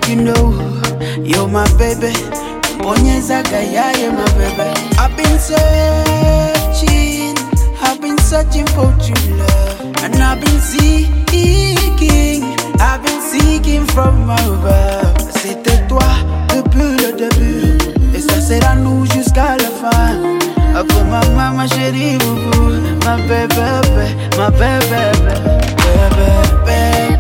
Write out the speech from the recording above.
you know, you're my baby. Bonyeza gaya, you're my baby. I've been searching for true love, and I've been seeking from above. C'était toi depuis le début, et ça sera nous jusqu'à la fin. Après maman, ma chérie, boubou, ma bébé, ma bébé, bébé, bébé.